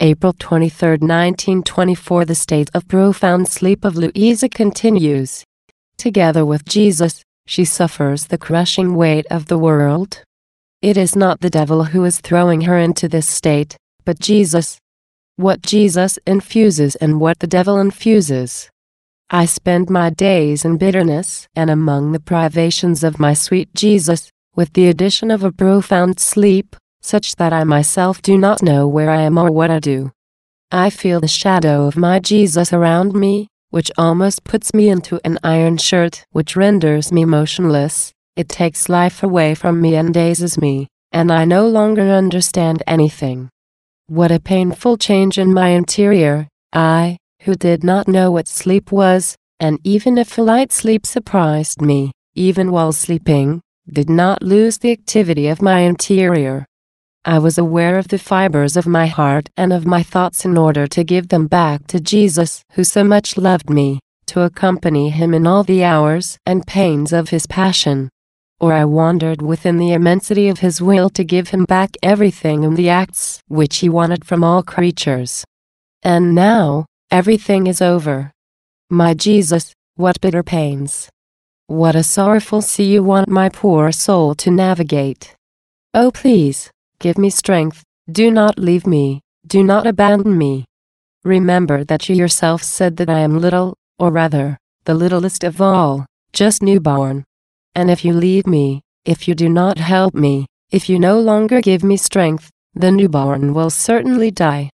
April 23, 1924. The state of profound sleep of Louisa continues. Together with Jesus, she suffers the crushing weight of the world. It is not the devil who is throwing her into this state, but Jesus. What Jesus infuses and what the devil infuses. I spend my days in bitterness and among the privations of my sweet Jesus, with the addition of a profound sleep, such that I myself do not know where I am or what I do. I feel the shadow of my Jesus around me, which almost puts me into an iron shirt, which renders me motionless. It takes life away from me and dazes me, and I no longer understand anything. What a painful change in my interior. I, who did not know what sleep was, and even if a light sleep surprised me, even while sleeping, did not lose the activity of my interior. I was aware of the fibers of my heart and of my thoughts in order to give them back to Jesus, who so much loved me, to accompany him in all the hours and pains of his passion. Or I wandered within the immensity of his will to give him back everything in the acts which he wanted from all creatures. And now, everything is over. My Jesus, what bitter pains! What a sorrowful sea you want my poor soul to navigate. Oh, please, give me strength, do not leave me, do not abandon me. Remember that you yourself said that I am little, or rather, the littlest of all, just newborn. And if you leave me, if you do not help me, if you no longer give me strength, the newborn will certainly die.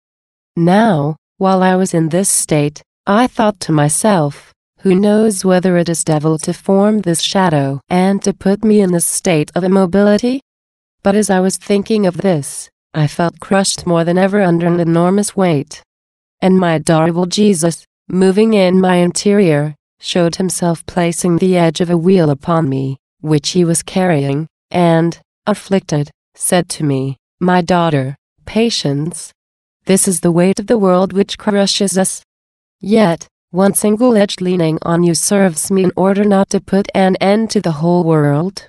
Now, while I was in this state, I thought to myself, who knows whether it is devil to form this shadow and to put me in this state of immobility? But as I was thinking of this, I felt crushed more than ever under an enormous weight. And my adorable Jesus, moving in my interior, showed himself placing the edge of a wheel upon me, which he was carrying, and, afflicted, said to me, "My daughter, patience. This is the weight of the world which crushes us. Yet, one single edge leaning on you serves me in order not to put an end to the whole world.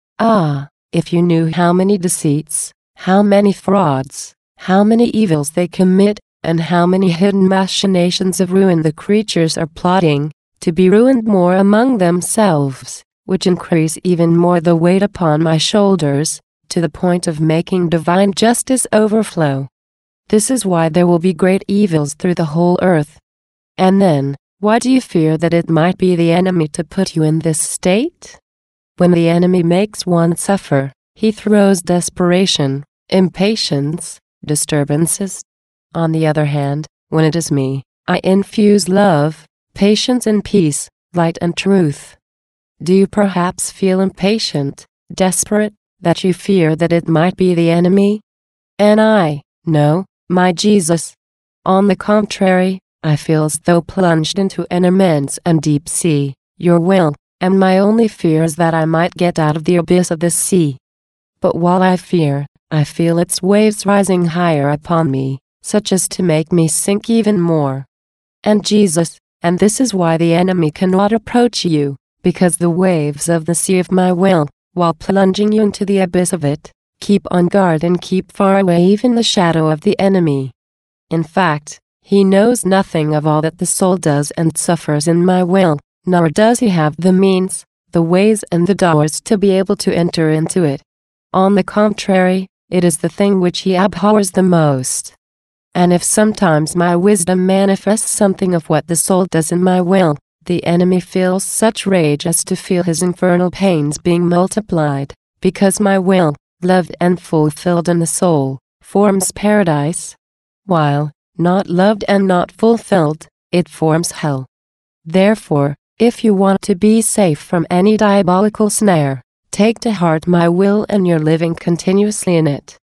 Ah, if you knew how many deceits, how many frauds, how many evils they commit, and how many hidden machinations of ruin the creatures are plotting, to be ruined more among themselves, which increase even more the weight upon my shoulders, to the point of making divine justice overflow. This is why there will be great evils through the whole earth. And then, why do you fear that it might be the enemy to put you in this state? When the enemy makes one suffer, he throws desperation, impatience, disturbances. On the other hand, when it is me, I infuse love, patience and peace, light and truth. Do you perhaps feel impatient, desperate, that you fear that it might be the enemy? And I, no, my Jesus. On the contrary, I feel as though plunged into an immense and deep sea, your will, and my only fear is that I might get out of the abyss of this sea. But while I fear, I feel its waves rising higher upon me, such as to make me sink even more. And Jesus, and this is why the enemy cannot approach you, because the waves of the sea of my will, while plunging you into the abyss of it, keep on guard and keep far away even the shadow of the enemy. In fact, he knows nothing of all that the soul does and suffers in my will, nor does he have the means, the ways and the doors to be able to enter into it. On the contrary, it is the thing which he abhors the most. And if sometimes my wisdom manifests something of what the soul does in my will, the enemy feels such rage as to feel his infernal pains being multiplied, because my will, loved and fulfilled in the soul, forms paradise, while, not loved and not fulfilled, it forms hell. Therefore, if you want to be safe from any diabolical snare, take to heart my will and you're living continuously in it.